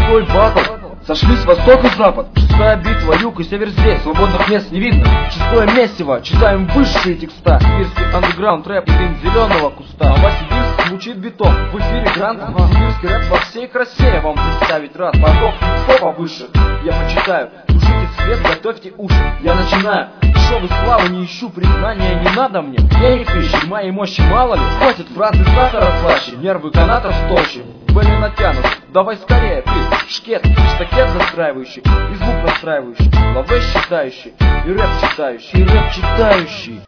шестой батл. Сошлись восток и запад. Шестая битва, юг и север здесь. Свободных мест не видно. Шестое месиво, читаем высшие текста. Сибирский андеграунд рэп, дым зеленого куста. Новосибирск звучит битом. В эфире грант. Сибирский рэп во всей красе я вам представить рад. Порог хип-хопа выше я почитаю. Тушите свет, готовьте уши. Я начинаю. Дешевой славы не ищу, признания не надо мне. Денег ищу, моей мощи мало ли. Хватит фразы сахара слаще, нервы канатов толще. Были натянуты, давай скорее, ты шкет, штакет застраивающий, и звук настраивающий, лавэ считающий, и рэп читающий, и рэп читающий.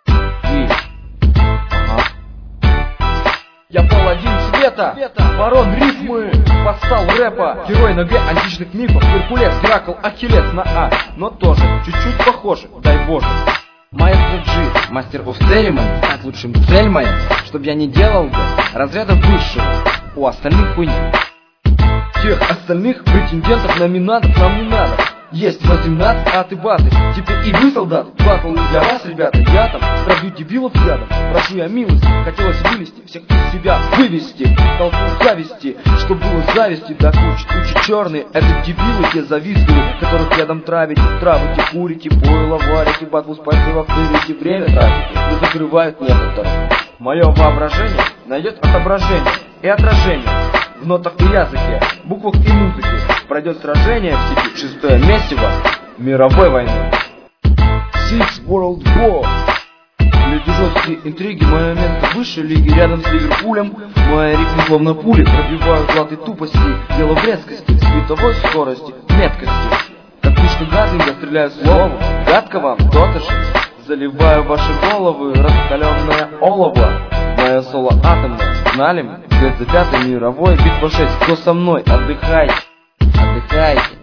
Я паладин света, ворон рифмы, вассал рэпа, герой на Г античных мифов, Геркулес, Геракл, Ахиллес на А, но тоже чуть-чуть похожи, дай Боже. Маэстро G, мастер оф церемони, стать лучшим цель моя, чтоб я не делал бы разряда высшего, у остальных хуйня. Тех остальных претендентов номинантов нам не надо. Есть 18, а ты баты. Теперь и вы, солдат, батл не для вас, ребята. Я там пробью дебилов взглядом. Прошу я милости, хотелось вылезти, всех из себя вывести, толпу зависти, чтоб было зависти до кучи. Тучи черные, это дебилы те завистливые, которых рядом травите, травите, курите, пойло варите, батл с пальцев втырите, время тратите, да закрывают некоторых. Мое воображение найдет отображение и отражение в нотах и языке, буквах и музыке. Пройдет сражение в сети, шестое месиво мировой войны. Six World War. Люди жесткие интриги, мое место выше лиги, рядом с Ливерпулем. Мои рифмы словно пули пробивают латы тупости, дело в резкости, световой скорости, меткости. Как пушка Гатлинга стреляю словом, гадко вам, то-то же. Заливаю ваши головы, раскаленное олово. Мое соло атомное, знали мы? Вслед за пятой мировой, битва 6, кто со мной? Отдыхайте, отдыхайте.